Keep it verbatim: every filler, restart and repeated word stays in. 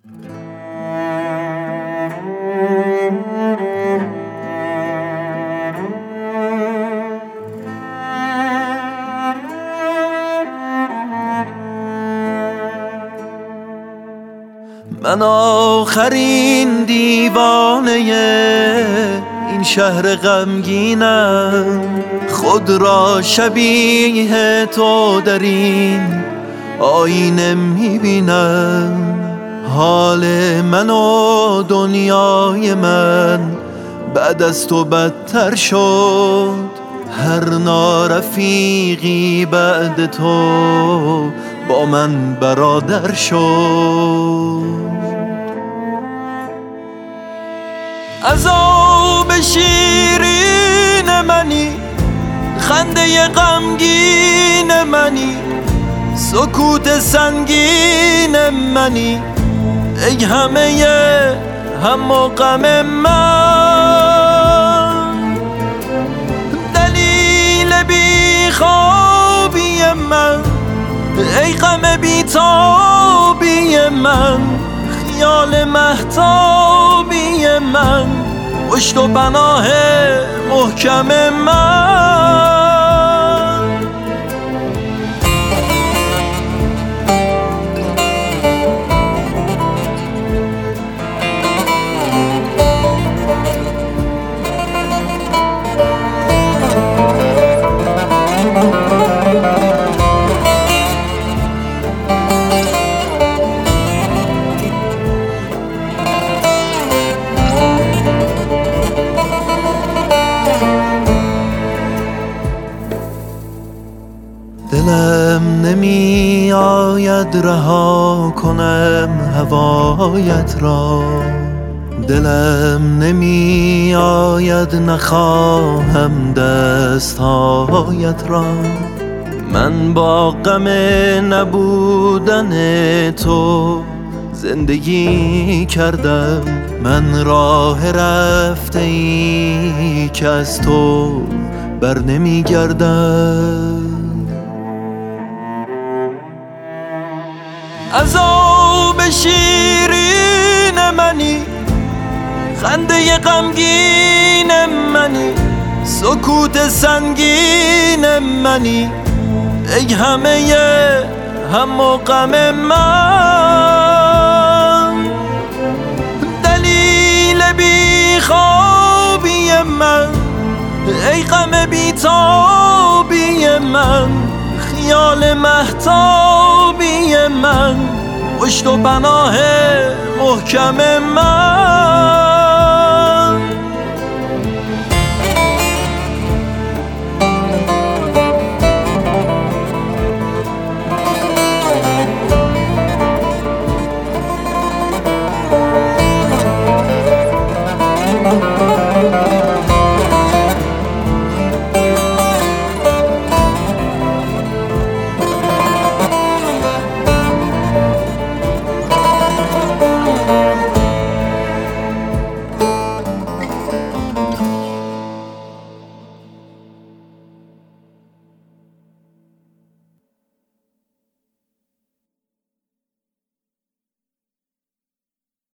من آخرین دیوانه این شهر غمگینم، خود را شبیه تو در این آینه میبینم. حال من و دنیای من بعد از تو بدتر شد، هر نارفیقی بعد تو با من برادر شد. عذاب شیرین منی، خنده غمگین منی، سکوت سنگین منی، ای همه هم و غم من، دلیل بی خوابی من، ای غم بیتابی من، خیال مهتابی من، پشت و پناه محکم من. دلم نمی آید رها کنم هوایت را، دلم نمی آید نخواهم دستهایت را. من با غم نبودن تو زندگی کردم، من راه رفته ای که از تو بر نمی گردم. عذاب شیرین منی، خنده غمگین منی، سکوت سنگین منی، ای همه هم و غم من، دلیل بی خوابی من، ای غم بیتابی من، خیال مهتابی من، پشت و پناه محکم من.